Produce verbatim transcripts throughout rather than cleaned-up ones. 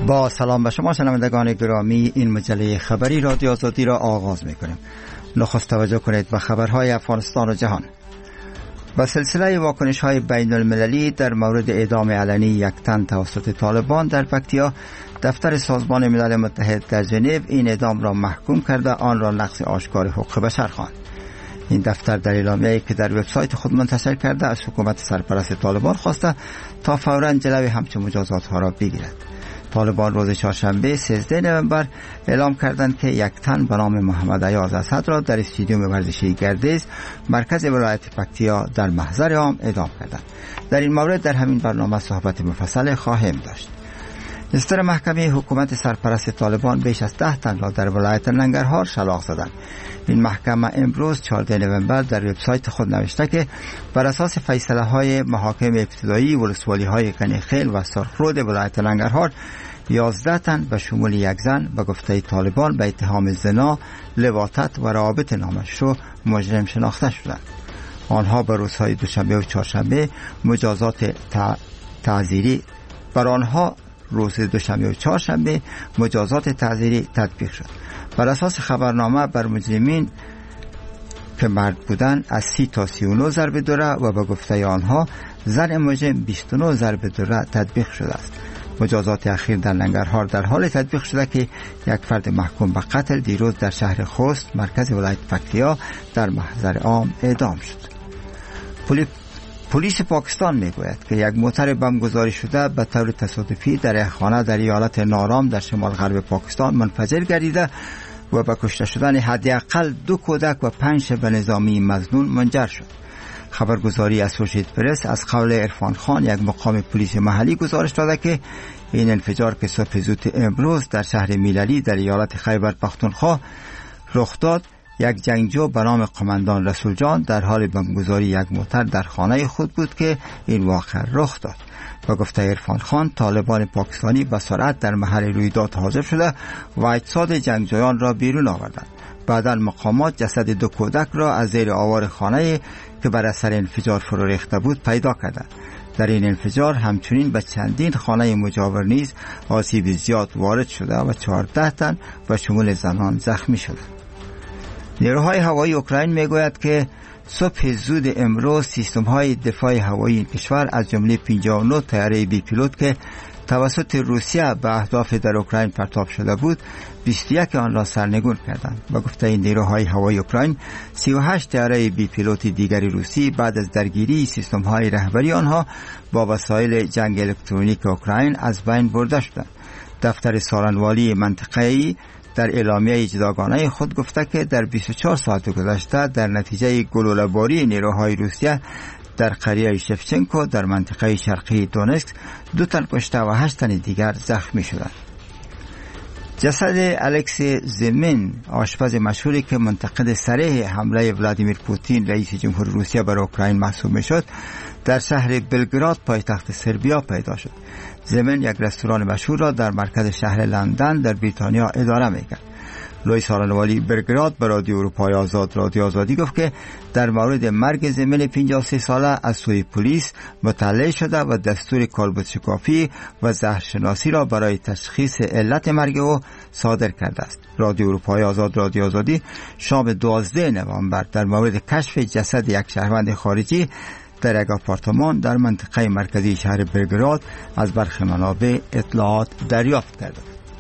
با سلام به شما شنوندگان گرامی، این مجله خبری رادیو آزادی را آغاز می‌کنیم. نخست توجه کنید به خبرهای افغانستان و جهان. با سلسله واکنش‌های بین المللی در مورد اعدام علنی یک تن توسط طالبان در پکتیا، دفتر سازمان ملل متحد در ژنو این اعدام را محکوم کرده آن را نقض آشکار حقوق بشر خواند. این دفتر در اعلامیه‌ای که در وبسایت خود منتشر کرده از حکومت سرپرست طالبان خواسته تا فوراً جلوی همچون مجازات‌ها را بگیرد. طالبان روز چهارشنبه سیزده نوامبر اعلام کردند که یک تن به نام محمد ایاز اسد را در استادیوم ورزشی گردیز مرکز ولایت پکتیا در محضر عام اعدام کردند. در این مورد در همین برنامه صحبت مفصل خواهیم داشت. استر محکمه حکومت سرپرست طالبان بیش از ده تن را در ولایت ننگرهار شلاق زدند. این محکمه امروز چهارده نوامبر در وبسایت خود نوشته که بر اساس فیصله های محاکم ابتدایی ولسوالی های کنیخیل و سرخرود ولایت ننگرهار، یازده تن به شمول یک زن به گفته طالبان به اتهام زنا، لواطت و روابط نامشروع مجرم شناخته شدند. آنها به روزهای دوشنبه و چهارشنبه مجازات تعزیری بر آنها روز دوشنبه و چهارشنبه مجازات تعزیری تطبیق شد. بر اساس خبرنامه بر مجرمین که مرد بودند از سی تا سی و نه ضرب دوره و به گفته آنها زن مجرم بیست و نه ضرب دوره تطبیق شده است. مجازات اخیر در ننگرهار در حال تطبیق شده که یک فرد محکوم به قتل دیروز در شهر خوست مرکز ولایت پکتیا در محضر عام اعدام شد. پولی پلیس پاکستان میگوید که یک موتر بمبگذاری شده به طور تصادفی در یک خانه در ایالت نارام در شمال غرب پاکستان منفجر گردیده و به کشته شدن حداقل دو کودک و پنج شب نظامی مظنون منجر شد. خبرگزاری اسوشییتد پرس از قول عرفان خان، یک مقام پلیس محلی، گزارش داده که این انفجار که صبح زود امروز در شهر میللی در ایالت خیبر پختونخوا رخ داد، یک جنگجو به نام قماندان رسول جان در حال بمبگذاری یک موتر در خانه خود بود که این واقعه رخ داد. با گفته عرفان خان، طالبان پاکستانی به سرعت در محل رویداد حاضر شده و اجساد جنگجویان را بیرون آوردند. بعداً مقامات جسد دو کودک را از زیر آوار خانه که بر اثر انفجار فرو ریخته بود پیدا کردند. در این انفجار همچنین به چندین خانه مجاور نیز آسیب زیاد وارد شده و چهارده تن به شمول زنان زخمی شدند. نیروهای هوایی اوکراین میگوید که صبح زود امروز سیستم‌های دفاع هوایی این کشور از جمله پنجاه و نه طیاره بی پیلوت که توسط روسیه به اهداف در اوکراین پرتاب شده بود، بیست و یک آن را سرنگون کردند. با گفته این نیروهای هوایی اوکراین، سی و هشت طیاره بی پیلوت دیگری روسی بعد از درگیری سیستم‌های رهبری آنها با وسایل جنگ الکترونیک اوکراین از بین برده شدند. دفتر سالنوالی منطقه‌ای در اعلامیه جداگانه خود گفته که در بیست و چهار ساعت گذشته در نتیجه گلوله‌باری نیروهای روسیه در قریه شفچنکو در منطقه شرقی دونسک دو تن کشته و هشت تن دیگر زخمی شدند. جسد الکسی زمین، آشپز مشهوری که منتقد صریح حمله ولادیمیر پوتین رئیس جمهور روسیه بر اوکراین محسوب میشد، در شهر بلگراد پایتخت سربیا پیدا شد. زمین یک رستوران مشهور را در مرکز شهر لندن در بریتانیا اداره میکرد. لوی سالنوالی بلگراد به رادیو اروپای آزاد رادیو آزادی گفت که در مورد مرگ زمین پنجاه و سه ساله از سوی پلیس مطلع شده و دستور کالبد شکافی و زهرشناسی را برای تشخیص علت مرگ او صادر کرده است. رادیو اروپای آزاد رادیو آزادی شام دوازده نوامبر در مورد کشف جسد یک شهروند خارجی در یک آپارتمان در منطقه مرکزی شهر بلگراد از برخی منابع اطلاعات دریافت کرده.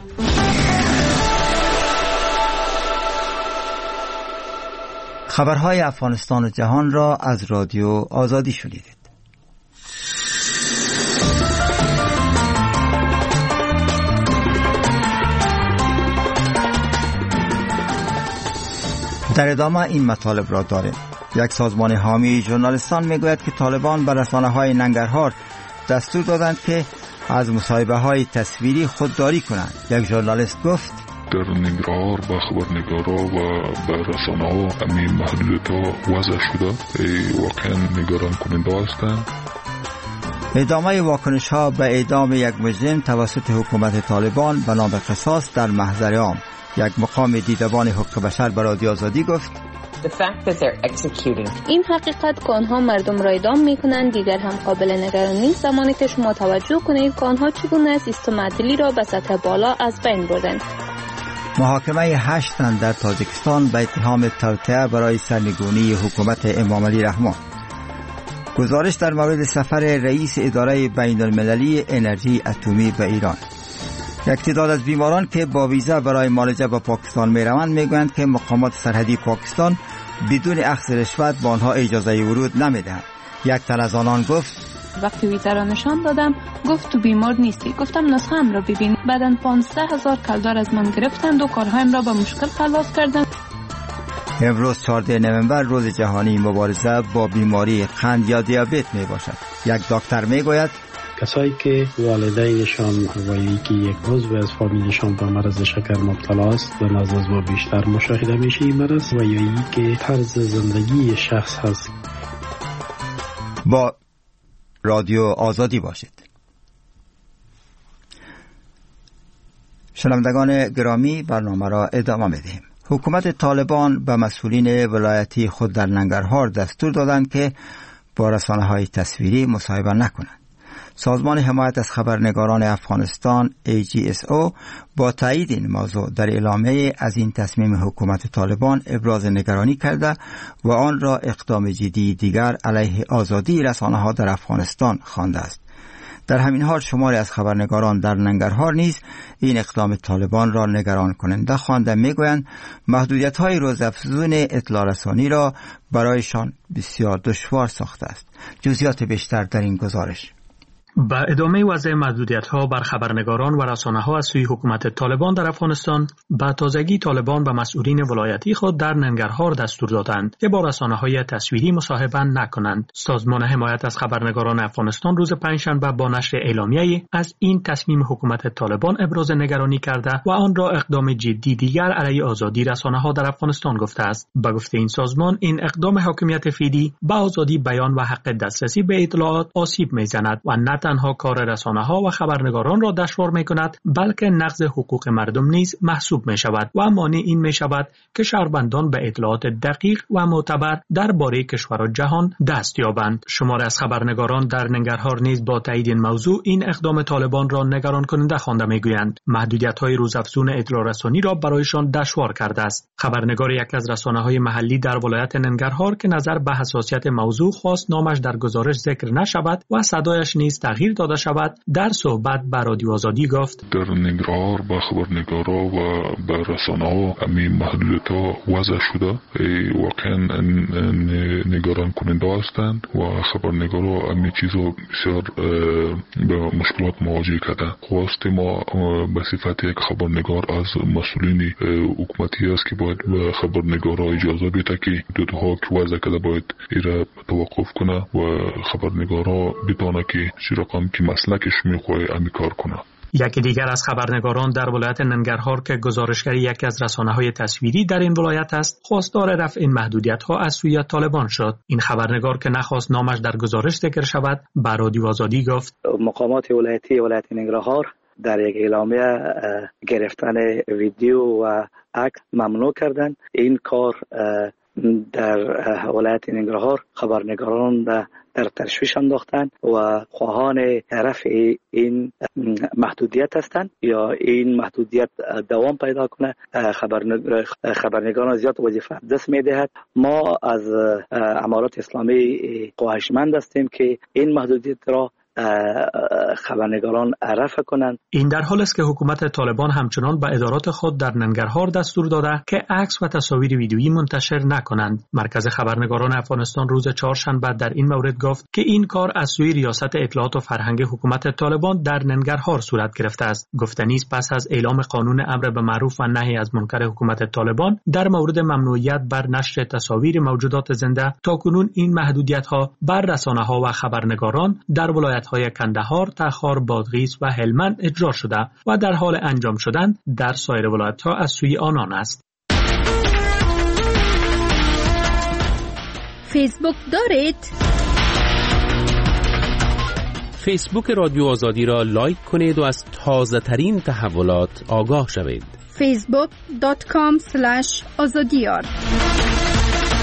خبرهای افغانستان و جهان را از رادیو آزادی شنیدید. در ادامه این مطالب را داریم. یک سازمان حامی ژورنالیستان میگوید که طالبان به رسانه‌های ننگرهار دستور دادند که از مصاحبه‌های تصویری خودداری کنند. یک ژورنالیست گفت در ننگرهار با خبرنگارا و با رسانه‌ها همین محدودیت‌ها وضع شده، واقعا نگران کننده هستند. ادامه واکنش‌ها به اعدام یک مجرم توسط حکومت طالبان به نام قصاص در محضر عام. یک مقام دیدبان حقوق بشر به رادیو آزادی گفت The fact that they're executing. این حقیقت که آنها مردم را اعدام می‌کنند دیگر هم قابل نگرانی نیست، زمانی که شما توجه کنید که آنها چگونه سیستم عدلی را به سطح بالا از بین بردند. محاکمه هشت تن در تاجیکستان به اتهام توطئه برای سرنگونی حکومت امام علی رحمان. گزارش در مورد سفر رئیس اداره بین المللی انرژی اتمی به ایران. یک تعداد از بیماران که با ویزا برای معالجه به پاکستان می روند می گویند که مقامات سرحدی پاکستان بدون اخذ رشوت به آنها اجازه ورود نمی دهند. یک تن از آنان گفت وقتی ویزا را نشان دادم گفت تو بیمار نیستی. گفتم نسخه ام را ببین. بعداً پانزده هزار کلدار از من گرفتند و کارهایم را به مشکل خلاص کردند. امروز چهاردهم نوامبر روز جهانی مبارزه با بیماری قند یا دیابت می باشد. یک دکتر می گوید کسایی که والدینشان و یکی یک عضو از فامیلشان به مرض شکر مبتلا است به نزد ما بیشتر مشاهده میشه این مرض و یا ای که طرز زندگی شخص هست. با رادیو آزادی باشید. شنوندگان گرامی، برنامه را ادامه می‌دهیم. حکومت طالبان به مسئولین ولایتی خود در ننگرهار دستور دادند که با رسانه‌های تصویری مصاحبه نکنند. سازمان حمایت از خبرنگاران افغانستان ای جی اس او با تایید این موضوع در اعلامیه از این تصمیم حکومت طالبان ابراز نگرانی کرده و آن را اقدام جدی دیگر علیه آزادی رسانه‌ها در افغانستان خوانده است. در همین حال شماری از خبرنگاران در ننگرهار نیز این اقدام طالبان را نگران کننده خوانده میگویند محدودیت‌های روزافزون اطلاع رسانی را برایشان بسیار دشوار ساخته است. جزئیات بیشتر در این گزارش. با ادامه وضع محدودیت‌ها بر خبرنگاران و رسانه‌ها از سوی حکومت طالبان در افغانستان، با تازگی طالبان به مسئولین ولایتی خود در ننگرهار دستور دادند که با رسانه‌های تصویری مصاحبه نکنند. سازمان حمایت از خبرنگاران افغانستان روز پنجشنبه با نشر اعلامیه‌ای از این تصمیم حکومت طالبان ابراز نگرانی کرده و آن را اقدام جدی دیگر علیه آزادی رسانه‌ها در افغانستان گفته است. با گفته این سازمان، این اقدام حاکمیت فعلی به آزادی بیان و حق دسترسی به اطلاعات آسیب می‌زند و نه تنها کار رسانه‌ها و خبرنگاران را دشوار می‌کند، بلکه نقض حقوق مردم نیز محسوب می‌شود و مانع این می‌شود که شهروندان به اطلاعات دقیق و معتبر درباره کشور و جهان دست یابند. شمار از خبرنگاران در ننگرهار نیز با تایید این موضوع این اقدام طالبان را نگران کننده خوانده می‌گویند. محدودیت‌های روزافزون اطلاع رسانی را برایشان دشوار کرده است. خبرنگار یک از رسانه‌های محلی در ولایت ننگرهار که نظر به حساسیت موضوع خواست نامش در گزارش ذکر نشود و صدایش نیز تغییر داده شود، در صحبت با رادیو آزادی گفت در ننگرهار با خبرنگارا و با رسانه‌ها همین محدودیت‌ها وضع شده واقعا نگران کننده هستند و خبرنگارا همین چیزا بسیار به مشکلات مواجه کرده. خواست ما به صفت یک خبرنگار از مسئولین حکومتی است که باید به خبرنگارا اجازه بده که حدودها که وضع کرده باید ایره توقف کنه و خبرنگارا بدانه که چی رقم که مسلکش میخواه امی کار کنه. یکی دیگر از خبرنگاران در ولایت ننگرهار که گزارشگر یکی از رسانه‌های تصویری در این ولایت است، خواستار رفع این محدودیت‌ها از سوی طالبان شد. این خبرنگار که نخواست نامش در گزارش ذکر شود، به رادیو آزادی گفت مقامات ولایتی ولایت ننگرهار در یک اعلامیه گرفتن ویدیو و عکس ممنوع کردند. این کار در ولایت ننگرهار خبرنگاران در تشویش انداختند و خواهان رفع این محدودیت هستند یا این محدودیت دوام پیدا کنه. خبرنگاران زیاد وظیفه دست میدهد. ما از امارات اسلامی خواهشمند هستیم که این محدودیت را خبرنگاران رفع کنند. این در حال است که حکومت طالبان همچنان به ادارات خود در ننگرهار دستور داده که عکس و تصاویر ویدیویی منتشر نکنند. مرکز خبرنگاران افغانستان روز چهارشنبه در این مورد گفت که این کار از سوی ریاست اطلاعات و فرهنگ حکومت طالبان در ننگرهار صورت گرفته است. گفتنی است پس از اعلام قانون امر به معروف و نهی از منکر حکومت طالبان در مورد ممنوعیت بر نشر تصاویر موجودات زنده، تاکنون این محدودیت‌ها بر رسانه‌ها و خبرنگاران در ولایت های کندهار، تخار، بادغیس و هلمند اجرا شده و در حال انجام شدن در سایر ولایت ها از سوی آنان است. فیسبوک دارید؟ فیسبوک رادیو آزادی را لایک کنید و از تازه ترین تحولات آگاه شوید. فیسبوک دات کام اسلش آزادیار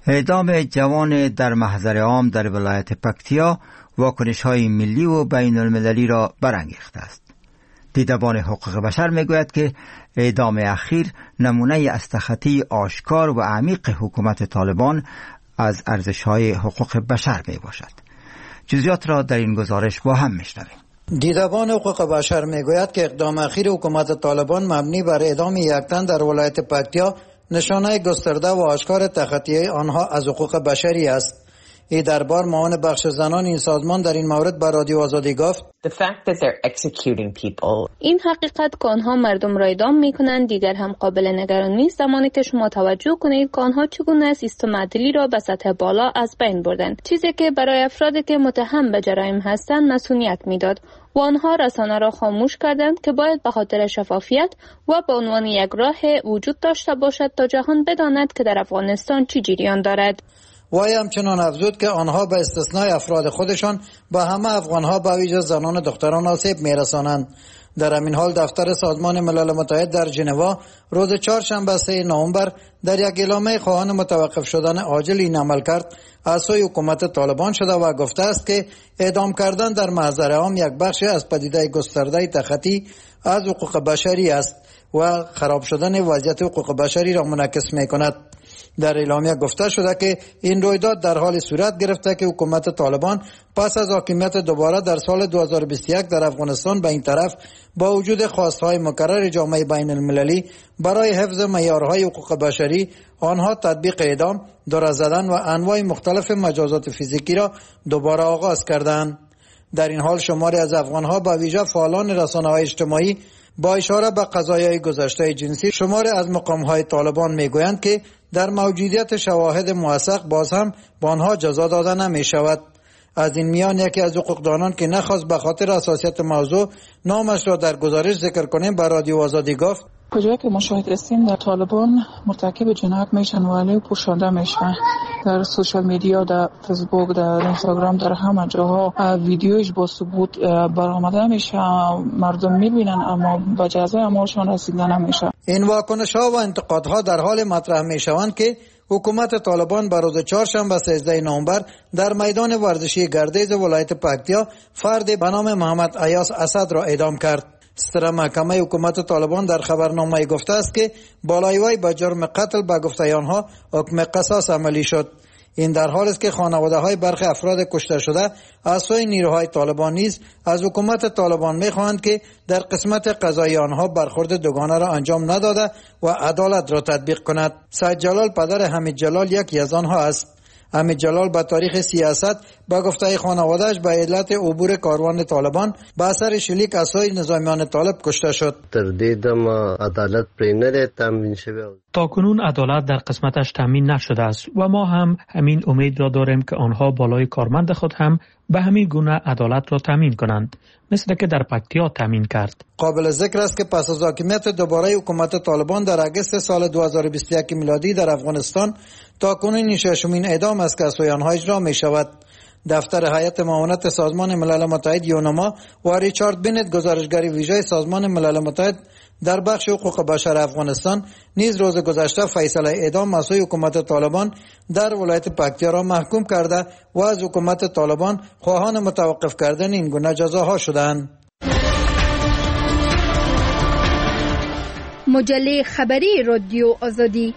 اعدام جوان در محضر عام در ولایت پکتیا واکنش‌های ملی و بین المللی را برانگیخته است. دیدبان حقوق بشر میگوید که اعدام اخیر نمونه از تخطی آشکار و عمیق حکومت طالبان از ارزش‌های حقوق بشر می باشد. جزئیات را در این گزارش با هم میشنویم. دیدبان حقوق بشر میگوید که اقدام اخیر حکومت طالبان مبنی بر اعدام یک تن در ولایت پکتیا نشانه گسترده و آشکار تخطی آنها از حقوق بشری است. ای دربار معاون بخش زنان این سازمان در این مورد به رادیو آزادی گفت The fact that they're executing people. این حقیقت که آنها مردم را اعدام میکنند دیگر هم قابل نگرانی نیست، زمانی که شما توجه کنید که آنها چگونه سیستم عدلی را به سطح بالا از بین بردند، چیزی که برای افرادی که متهم به جرایم هستند مسئولیت میداد و آنها رسانه را خاموش کردند که باید به خاطر شفافیت و به عنوان یک راه وجود داشته باشد تا جهان بداند که در افغانستان چی جریان دارد. وای همچنان افزود که آنها به استثنای افراد خودشان به همه افغانها به ویژه زنان و دختران آسیب میرسانند. در همین حال دفتر سازمان ملل متحد در ژنوا روز چهارشنبه سه نوامبر در یک اعلامیه خواهان متوقف شدن عاجل این عملکرد از سوی حکومت طالبان شده و گفته است که اعدام کردن در محضر عام یک بخش از پدیده گسترده تخطی از حقوق بشری است و خراب شدن وضعیت حقوق بشری را منعکس می‌کند. در اعلامیه گفته شده که این رویداد در حال صورت گرفته که حکومت طالبان پس از حاکمیت دوباره در سال دو هزار و بیست و یک در افغانستان به این طرف با وجود خواستهای مکرر جامعه بین المللی برای حفظ معیارهای حقوق بشری آنها تطبیق اعدام، دور زدن و انواع مختلف مجازات فیزیکی را دوباره آغاز کردند. در این حال شماری از افغانها به ویژه فعالان رسانه‌های اجتماعی با اشاره به قضایای گذشته جنسی شماری از مقام‌های طالبان میگویند که در موجودیت شواهد موثق باز هم به آنها جزا داده نمی شود. از این میان یکی از حقوقدانان که نخواست به خاطر حساسیت موضوع نامش را در گزارش ذکر کنیم به رادیو آزادی گفت کجایی که مشاهده هستیم در طالبان مرتکب جنایت میشن و علیه پوشانده میشن در سوشال میدیا، در فیسبوک، در اینستاگرام، در همه جاها ویدیوش با ثبوت برآمده میشه، مردم میبینن اما با جزای اعمالشان رسیدن نمیشه. این واکنش ها و انتقادها در حال مطرح میشوند که حکومت طالبان بر روز چهارشنبه سیزده نوامبر در میدان ورزشی گردیز ولایت پکتیا فردی به نام محمد ایاس اسد را اعدام کرد. ستره محکمه حکومت طالبان در خبرنامه گفته است که بالای وی به جرم قتل به گفته آنها حکم قصاص عملی شد. این در حالی است که خانواده های برخی افراد کشته شده از سوی نیروهای طالبان نیز از حکومت طالبان میخواهند که در قسمت قضایی آنها برخورد دوگانه را انجام نداده و عدالت را تطبیق کند. سید جلال پدر حمید جلال یکی از آنها است. حمید جلال به تاریخ سیاست با گفته خانواده‌اش به علت عبور کاروان طالبان به اثر شلیک از سوی نظامیان طالب کشته شد. تردیدم عدالت پری نده تامین شده. تا کنون عدالت در قسمتش تامین نشده است و ما هم همین امید را داریم که آنها بالای کارمند خود هم به همین گونه عدالت را تامین کنند، مثل که در پکتیا تامین کرد. قابل ذکر است که پس از حاکمیت دوباره حکومت طالبان در اگست سال دو هزار و بیست و یک میلادی در افغانستان تا کنون ششمین اعدام از که از سوی آنها اجرا می شود. دفتر هیئت معاونت سازمان ملل متحد یونما و ریچارد بینت گزارشگر ویژه سازمان ملل متحد در بخش حقوق بشر افغانستان نیز روز گذشته فیصله اعدام از سوی حکومت طالبان در ولایت پکتیا را محکوم کرده و از حکومت طالبان خواهان متوقف کردن این گونه جزاها شدند. مجله خبری رادیو آزادی.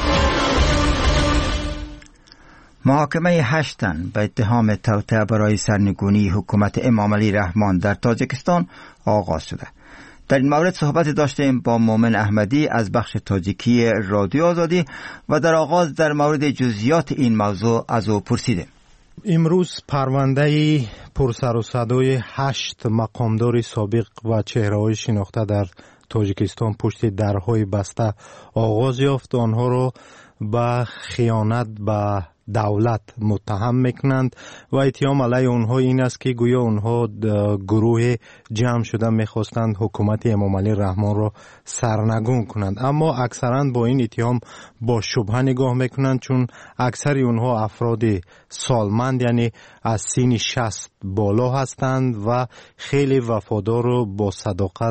محاکمه هشت تن به اتهام توطئه برای سرنگونی حکومت امام علی رحمان در تاجیکستان آغاز شده. در این مورد صحبت داشتیم با مومن احمدی از بخش تاجیکی رادیو آزادی و در آغاز در مورد جزئیات این موضوع از او پرسیدیم. امروز پرونده پرسر و صدای هشت مقامدار سابق و چهره‌های شناخته در تاجیکستان پشت درهای بسته آغاز یافت. آنها را به خیانت به دولت متهم میکنند و اتهام علیه اونها این است که گویا اونها گروه جمع شده میخواستند حکومت امام علی رحمان را سرنگون کنند، اما اکثرا با این اتهام با شبهه نگاه میکنند، چون اکثر اونها افراد سالمند یعنی از سین شصت بالا هستند و خیلی وفادار و با صداقت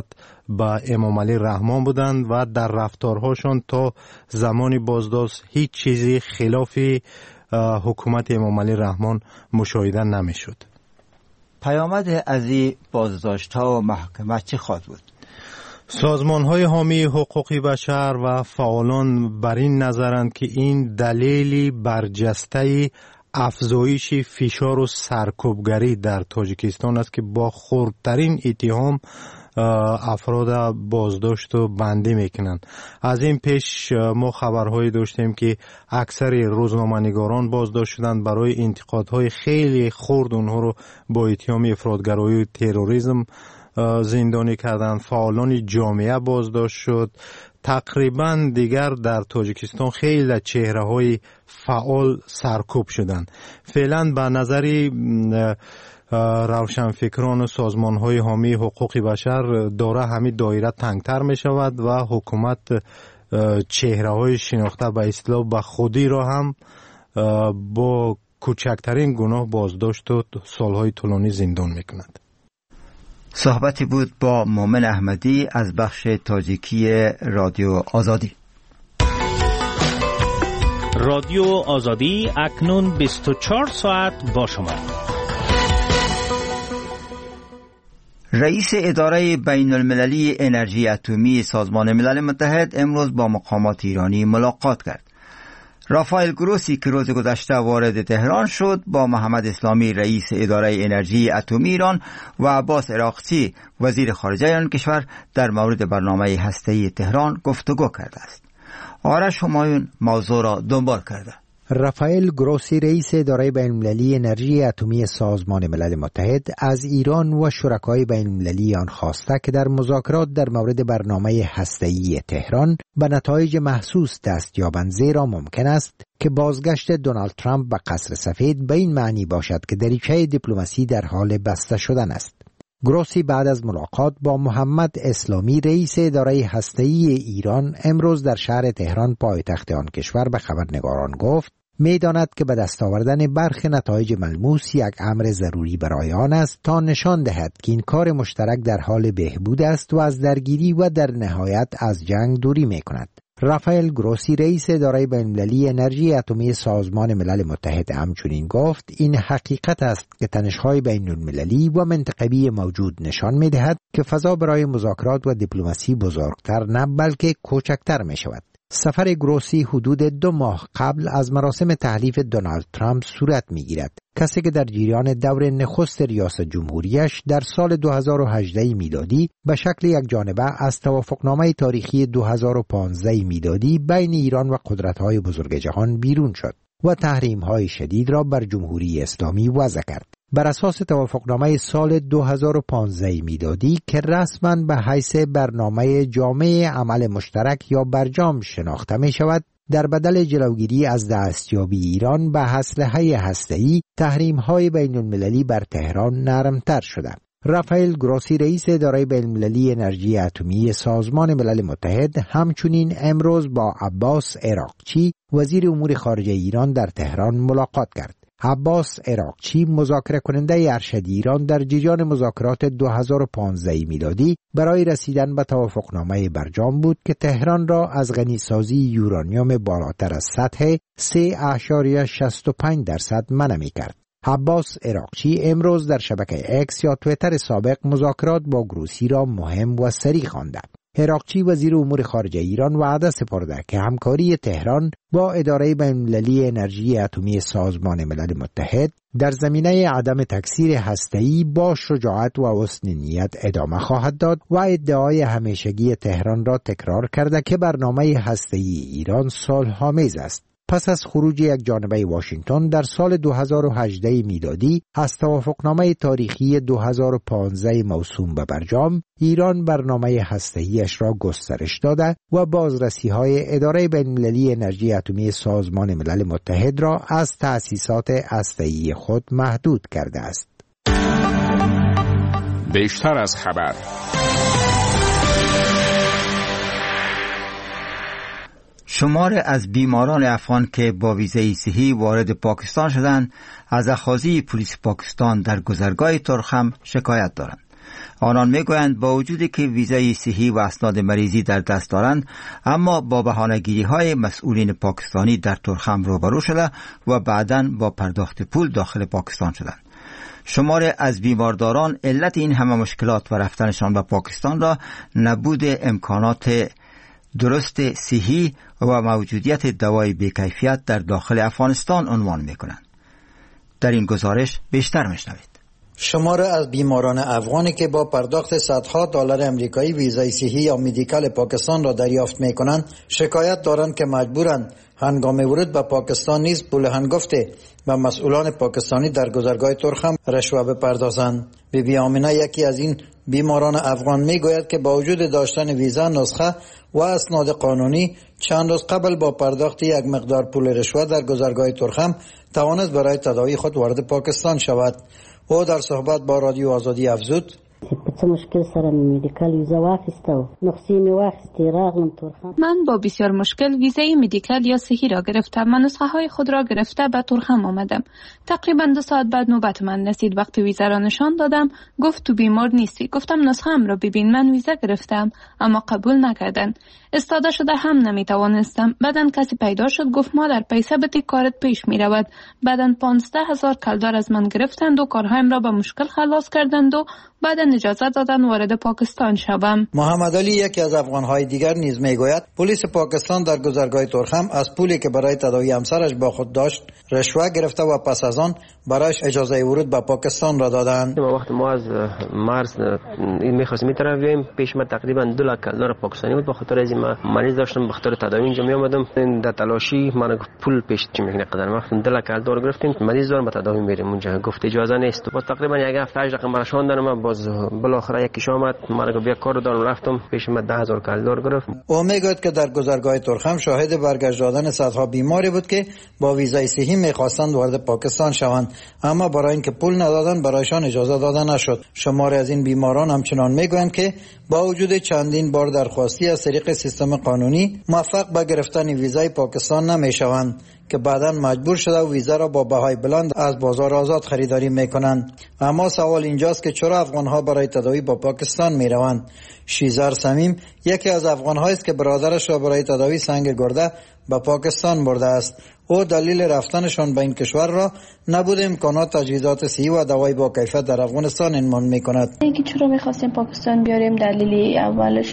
با امام علی رحمان بودند و در رفتارهاشون تا زمان بازداشت هیچ چیزی خلاف حکومت امام علی رحمان مشاهده نمیشد. پیامد از این بازداشت ها و محاکمه چه خواهد بود؟ سازمان های حامی حقوق بشر و فعالان بر این نظرند که این دلیلی برجسته افزایش فشار و سرکوبگری در تاجیکستان است که با خردترین اتهام افراد بازداشت و بندی میکنند. از این پیش ما خبرهایی داشتیم که اکثر روزنامه‌نگاران بازداشت شدند برای انتقادهای خیلی خرد، اونها رو با اتهام افراطگرایی و تروریسم زندانی کردند. فعالان جامعه بازداشت شد. تقریبا دیگر در تاجیکستان خیلی چهره‌های فعال سرکوب شدند. فعلا به نظری روشنفکران و سازمان‌های حامی حقوق بشر داره همین دایره تنگتر می شود و حکومت چهره‌های شناخته به اصطلاح به خودی را هم با کوچکترین گناه بازداشت و سالهای طولانی زندان می کند. صحبتی بود با مومن احمدی از بخش تاجیکی رادیو آزادی. رادیو آزادی اکنون بیست و چهار ساعت با شما. رئیس اداره بین المللی انرژی اتمی سازمان ملل متحد امروز با مقامات ایرانی ملاقات کرد. رافائل گروسی که روز گذشته وارد تهران شد با محمد اسلامی رئیس اداره انرژی اتمی ایران و عباس عراقچی وزیر خارجه آن کشور در مورد برنامه هسته‌ای تهران گفتگو کرده است. آرش همایون موضوع را دنبال کرده. رافائل گروسی رئیس اداره بین المللی انرژی اتمی سازمان ملل متحد از ایران و شرکای بین المللی آن خواسته که در مذاکرات در مورد برنامه هسته‌ای تهران به نتایج محسوس دست یابند، زیرا ممکن است که بازگشت دونالد ترامپ به قصر سفید به این معنی باشد که دریچه دیپلماسی در حال بسته شدن است. گروسی بعد از ملاقات با محمد اسلامی رئیس اداره هسته‌ای ایران امروز در شهر تهران پایتخت آن کشور به خبرنگاران گفت می‌داند که به دست آوردن برخی نتایج ملموس یک امر ضروری برای آن است تا نشان دهد که این کار مشترک در حال بهبود است و از درگیری و در نهایت از جنگ دوری می‌کند. رافائل گروسی رئیس اداره بین‌المللی انرژی اتمی سازمان ملل متحد همچنین گفت این حقیقت است که تنش‌های بین‌المللی و منطقه‌ای موجود نشان می‌دهد که فضا برای مذاکرات و دیپلماسی بزرگتر نه بلکه کوچکتر می‌شود. سفر گروسی حدود دو ماه قبل از مراسم تحلیف دونالد ترامپ صورت می‌گیرد، کسی که در جریان دور نخست ریاست جمهوریش در سال دو هزار و هجده میلادی به شکل یک جانبه از توافقنامه تاریخی دو هزار و پانزده میلادی بین ایران و قدرت‌های بزرگ جهان بیرون شد و تحریم‌های شدید را بر جمهوری اسلامی وضع کرد. بر اساس توافقنامه سال دو هزار و پانزده میلادی که رسما به حیث برنامه جامع عمل مشترک یا برجام شناخته می شود، در بدل جلوگیری از دستیابی ایران به اسلحه هسته‌ای، تحریم‌های بین‌المللی بر تهران نرمتر شده. رافائل گروسی رئیس اداره بین‌المللی انرژی اتمی سازمان ملل متحد همچنین امروز با عباس عراقچی وزیر امور خارجه ایران در تهران ملاقات کرد. عباس عراقچی مذاکره کننده ارشد ایران در جریان مذاکرات دو هزار و پانزده میلادی برای رسیدن به توافقنامه برجام بود که تهران را از غنیسازی یورانیوم بالاتر از سطح سه اشاریه شصت و پنج درصد منع می‌کرد. عباس عراقچی امروز در شبکه اکس یا توییتر سابق مذاکرات با گروسی را مهم و سریع خوانده. عراقچی وزیر امور خارجه ایران وعده سپرده که همکاری تهران با اداره بین‌المللی انرژی اتمی سازمان ملل متحد در زمینه عدم تکثیر هسته‌ای با شجاعت و حسن نیت ادامه خواهد داد و ادعای همیشگی تهران را تکرار کرده که برنامه هسته‌ای ایران صلح‌آمیز است. پس از خروج یک جانبه واشنگتن در سال دو هزار و هجده میلادی از توافقنامه تاریخی دو هزار و پانزده موسوم به برجام، ایران برنامه هسته‌ایش را گسترش داده و بازرسی‌های اداره بین‌المللی انرژی اتمی سازمان ملل متحد را از تأسیسات هسته‌ای خود محدود کرده است. بیشتر از خبر. شمار از بیماران افغان که با ویزای صحی وارد پاکستان شدند از اخاذی پلیس پاکستان در گذرگاه ترخم شکایت دارند. آنان میگویند با وجودی که ویزای صحی و اسناد مریضی در دست دارند، اما با بهانه‌گیری های مسئولین پاکستانی در ترخم روبرو شده و بعداً با پرداخت پول داخل پاکستان شدند. شمار از بیمارداران علت این همه مشکلات و رفتنشان به پاکستان را نبود امکانات درست صحی و موجودیت دوای بی‌کیفیت در داخل افغانستان عنوان می‌کنند. در این گزارش بیشتر می‌شنوید. شمار از بیماران افغانی که با پرداخت صدها دلار امریکایی ویزای صحی یا مدیکال پاکستان را دریافت می‌کنند، شکایت دارند که مجبورند هنگام ورود به پاکستان نیز پول هنگفته و مسئولان پاکستانی در گذرگاه ترخم رشوه بپردازند. بی بی آمینه یکی از این بیماران افغان میگوید که با وجود داشتن ویزا، نسخه و اسناد قانونی، چند روز قبل با پرداخت یک مقدار پول رشوه در گذرگاه ترخم توانست برای تداوی خود وارد پاکستان شود. او در صحبت با رادیو آزادی افزود: من با بسیار مشکل ویزای مدیکال یا صحی را گرفتم و نسخه های خود را گرفته به ترخم آمدم. تقریبا دو ساعت بعد نوبت من رسید. وقتی ویزا را نشان دادم گفت تو بیمار نیستی. گفتم نسخه ام را ببین، من ویزا گرفتم، اما قبول نکردن. استاده شده هم نمیتوانستم. بعدن کسی پیدا شد گفت مادر پیسه بده، کارت پیش می رود. بعدن پانزده هزار کلدار از من گرفتند و کارهایم را به مشکل خلاص کردند و بعدن اجازه دادن وارد پاکستان شوم. محمد علی یکی از افغانهای دیگر نیز میگوید پلیس پاکستان در گذرگاه ترخم از پولی که برای تداوی همسرش با خود داشت رشوه گرفته و پس از آن برایش اجازه ورود به پاکستان را دادند. ما وقت ما از مارس این می‌خواستیم می‌ترافیم، پیش ما تقریبا دو لاک کلدار پاکستانی بود. به خاطر از ما مریض داشتم، به خاطر تداوی اینجا می اومدم. در تلاشی من پول پیش چی می‌کنه قدر وقت دو لاک کلدار گرفتیم، مریض دارم به تداوی میریم اونجا. گفت اجازه نیست. با تقریبا یک هفته رقم برشان دارم. باز بالاخره یکیش آمد، من بیا کار دارم رفتم، پیش من ده هزار کلدار گرفت. او میگوید که در گذرگاه ترخم شاهد برگشت دادن صدها بیماری بود که با ویزای صحی می‌خواستند وارد پاکستان شوند، اما برای اینکه پول ندادن برایشان اجازه داده نشد. شماری از این بیماران همچنان میگویند که با وجود چندین بار درخواستی از طریق سیستم قانونی موفق به گرفتن ویزای پاکستان نمیشوند که بعداً مجبور شده و ویزا را با بهای بلند از بازار آزاد خریداری میکنند. اما سوال اینجاست که چرا افغانها برای تداوی با پاکستان میروند؟ شیزار سمیم یکی از افغانهایی است که برادرش را برای تداوی سنگ گرده به پاکستان برده است. او دلیل رفتنشان به این کشور را نبود امکانات تجهیزات صحی و دوای با کیفیت در افغانستان عنوان میکند. اینکه چرا میخواستیم پاکستان بیاریم، دلیلی اولش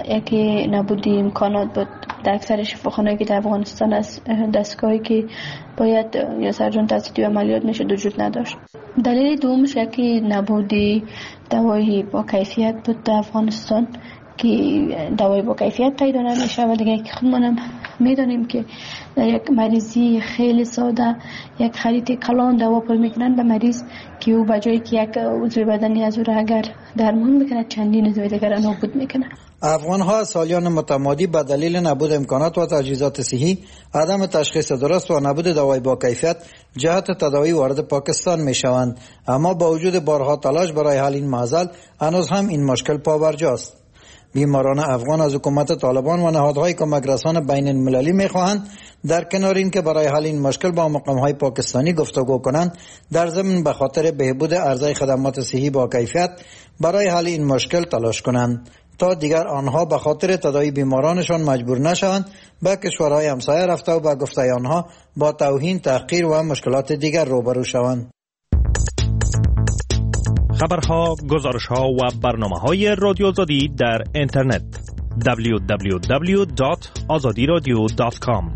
یکی نبودی امکانات بود. در اکثر شفاخانه‌ای که در افغانستان است دستگاهی که باید یا سرجان تسدید عملیات میشه وجود نداشت. دلیل دومش یکی نبودی دوایی با کیفیت بود در افغانستان که دوای با کیفیت پیدا نمیشه و دیگه که خودمونم میدونیم که در یک مریضی خیلی ساده یک خرید کلان دوا پر میکنن به مریض که او بجایی که یک عضو بدنی از او را اگر درمان بکنه چندین عضو دیگر را نابود میکنه. افغان‌ها سالیان متمادی به دلیل نبود امکانات و تجهیزات صحی، عدم تشخیص درست و نبود دوای با کیفیت جهت تداوی وارد پاکستان میشوند، اما با وجود بارها تلاش برای حل این معضل هنوز هم این مشکل پابرجاست. بیماران افغان از حکومت طالبان و نهادهای کمک رسان بین المللی میخواهند در کنار این که برای حل این مشکل با مقامهای پاکستانی گفتگو کنند، در ضمن به خاطر بهبود عرضه خدمات صحی با کیفیت برای حل این مشکل تلاش کنند تا دیگر آنها به خاطر تداوی بیمارانشان مجبور نشوند به کشورهای همسایه رفته و به گفته آنها با توهین، تحقیر و مشکلات دیگر روبرو شوند. خبرها، گزارشها و برنامه‌های رادیو آزادی در اینترنت دبلیو دبلیو دبلیو دات آزادی رادیو دات کام.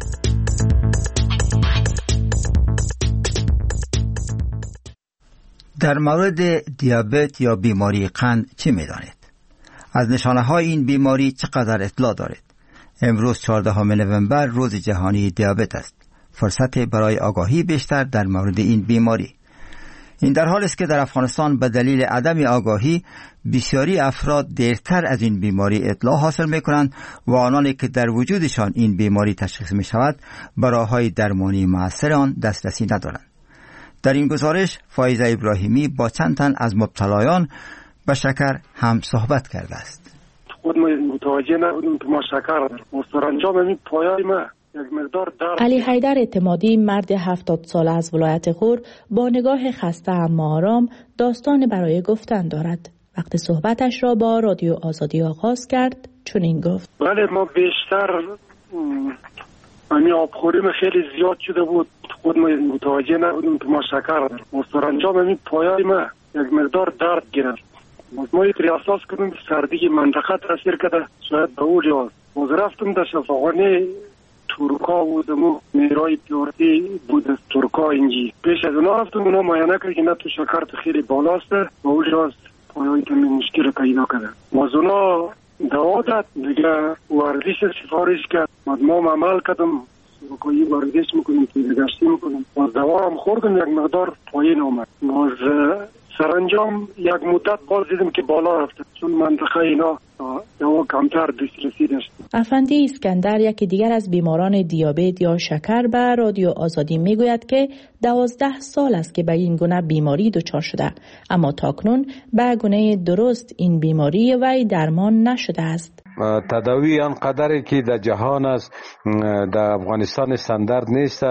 در مورد دیابت یا بیماری قند چه می‌دانید؟ از نشانه‌های این بیماری چقدر اطلاع دارید؟ امروز چهاردهم نوامبر روز جهانی دیابت است. فرصت برای آگاهی بیشتر در مورد این بیماری. این در حالی است که در افغانستان به دلیل عدم آگاهی بسیاری افراد دیرتر از این بیماری اطلاع حاصل می‌کنند و آنانی که در وجودشان این بیماری تشخیص می‌شود به راه‌های درمانی مؤثر آن دسترسی ندارند. در این گزارش فایزه ابراهیمی با چند تن از مبتلایان به شکر هم صحبت کرده است. خود متوجه نبودیم که ما شکر داریم. سرانجام این پایه‌ای ما علی حیدر اعتمادی، مرد هفتاد ساله از ولایت غور، با نگاه خسته اما آرام داستان برای گفتن دارد. وقتی صحبتش را با رادیو آزادی آغاز کرد چنین گفت: بله، ما بیشتر همین آبخوریم خیلی زیاد شده بود، خود ما متوجه نبودیم که ما شکر داریم. سرانجام همین پایای ما یک مقدار درد گرفت. ما یک ریاضات کردیم سردی منطقه تاثیر کرده، شاید به اون لحاظ باز رفتم در شفاخانه ترکا بودم و میرای پیورتی بود ترکا اینجی. پیش از اونا رفتم، اونا معاینه کرد که نه تو شکر تو خیلی بالاست، به اون لحاظ پایای کمی مشکل پیدا کرده. باز اونا دوا داد دیگه، ورزش سفارش کرد، ما عمل کردم، سرکایی ورزش میکنیم، تیرگشتی میکنیم، باز دوا هم خوردم، یک مقدار پایین آمد. باز سرانجام یک مدت باز دیدم که بالا رفته، چون منطقه اینا دوا کمتر دسترسی داشت. افندی اسکندر، یکی دیگر از بیماران دیابت یا شکر، به رادیو آزادی میگوید که دوازده سال است که به این گونه بیماری دچار شده، اما تاکنون به گونه درست این بیماری وی درمان نشده است. تداوی آنقدری که در جهان است، در افغانستان استاندارد نیست.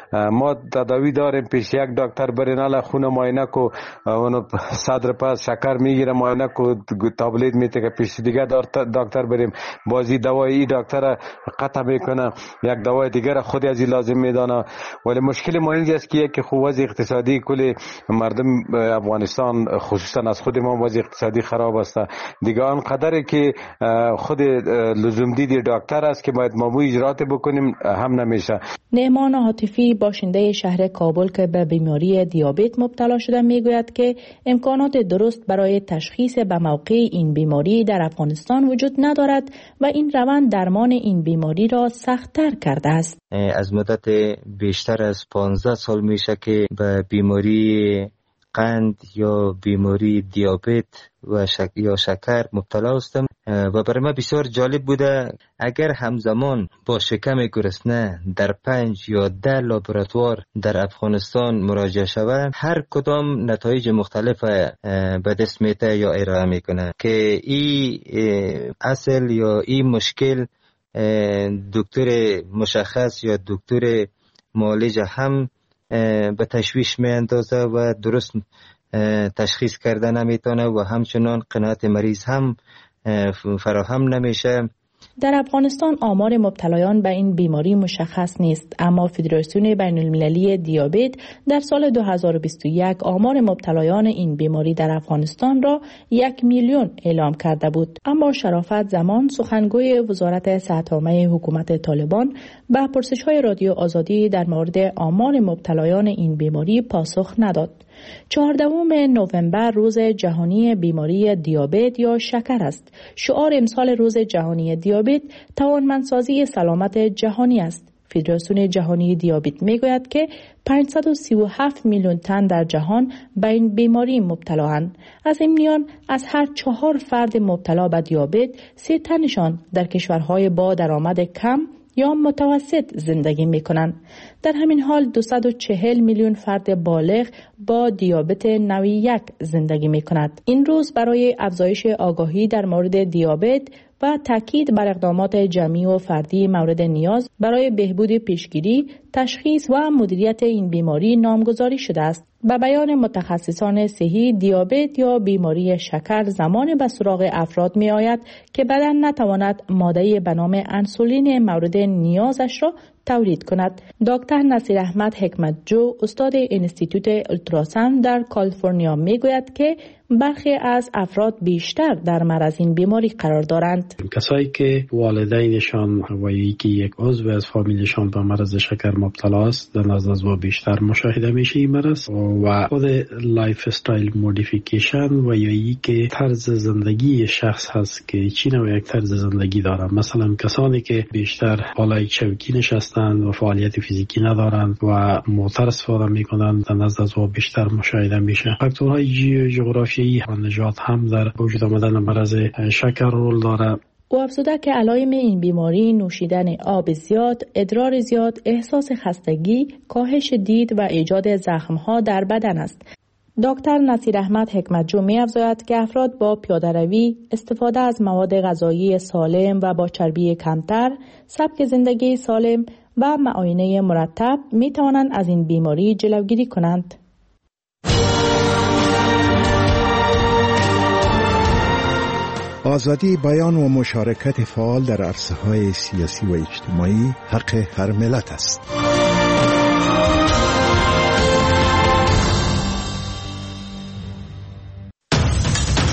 ما تداوی داریم، پیش یک دکتر برین الا خون معاینه کو، اونو صدر پس شکر میگیره، معاینه کو تابلت میته که پیش دیگه دکتر بریم، بازی دوای ای دکتر قطع میکنه، یک دوای دیگر خود از لازم میدانه. ولی مشکل ما اینجاست است که یک خوب وضع اقتصادی کل مردم افغانستان، خصوصا از خود ما وضع اقتصادی خراب است دیگه. آنقدری که خود لزوم دیدی دکتر است که باید ما اجرات بکنیم هم نمیشه. نعمان عاطفی، باشنده شهر کابل که به بیماری دیابت مبتلا شده، میگوید که امکانات درست برای تشخیص به موقع این بیماری در افغانستان وجود ندارد و این روند درمان این بیماری را سخت‌تر کرده است. از مدت بیشتر از پانزده سال میشه که به بیماری قند یا بیماری دیابت و شک یا شکر مبتلا هستم و برای ما بسیار جالب بوده اگر همزمان با شکم گرسنه در پنج یا ده لابراتوار در افغانستان مراجعه شود، هر کدام نتایج مختلف به دست میده یا ارائه میکنه که این اصل یا این مشکل دکتر مشخص یا دکتر معالج هم به تشویش می اندازه و درست تشخیص کرده نمیتونه و همچنان قناعت مریض هم فراهم نمیشه. در افغانستان آمار مبتلایان به این بیماری مشخص نیست، اما فدراسیون بین المللی دیابت در سال دو هزار و بیست و یک آمار مبتلایان این بیماری در افغانستان را یک میلیون اعلام کرده بود. اما شرافت زمان، سخنگوی وزارت صحت عامه حکومت طالبان، به پرسش‌های رادیو آزادی در مورد آمار مبتلایان این بیماری پاسخ نداد. چهاردهم نوامبر روز جهانی بیماری دیابت یا شکر است. شعار امسال روز جهانی دیابت توانمندسازی سلامت جهانی است. فدراسیون جهانی دیابت میگوید که پانصد و سی و هفت میلیون تن در جهان به این بیماری مبتلااند. از این میان از هر چهار فرد مبتلا به دیابت، سه تنشان در کشورهای با درآمد کم یا متوسط زندگی می کنند. در همین حال دویست و چهل میلیون فرد بالغ با دیابت نوع یک زندگی می کند. این روز برای افزایش آگاهی در مورد دیابت و تاکید بر اقدامات جمعی و فردی مورد نیاز برای بهبود پیشگیری، تشخیص و مدیریت این بیماری نامگذاری شده است. به بیان متخصصان صحی، دیابت یا بیماری شکر زمان به سراغ افراد می آید که بدن نتواند ماده به نام انسولین مورد نیازش را تولید کند. دکتر نصیر احمد حکمتجو، استاد انستیتوت اولتراساند در کالیفرنیا میگوید که برخی از افراد بیشتر در معرض این بیماری قرار دارند. کسایی که والدینشان و یکی یک عضو از فامیلشان به مرض شکر مبتلا است، در نزد بیشتر مشاهده میشه این مرض و خود لایف استایل مودیفیکیشن و یا ای که طرز زندگی شخص هست که چی نوع یک طرز زندگی دارن. مثلا کسانی که بیشتر بالای چوکی نشستند و فعالیت فیزیکی ندارند و موتور استفاده میکنند، در نزد بیشتر مشاهده میشه. فاکتورهای جغرافی و نژاد هم در وجود آمدن مرض شکر رول داره. او افزوده که علائم این بیماری نوشیدن آب زیاد، ادرار زیاد، احساس خستگی، کاهش دید و ایجاد زخم‌ها در بدن است. دکتر نصیر احمد حکمتجو می‌افزاید که افراد با پیاده‌روی، استفاده از مواد غذایی سالم و با چربی کمتر، سبک زندگی سالم و معاینه مرتب می‌توانند از این بیماری جلوگیری کنند. آزادی بیان و مشارکت فعال در عرصه‌های سیاسی و اجتماعی حق هر ملت است.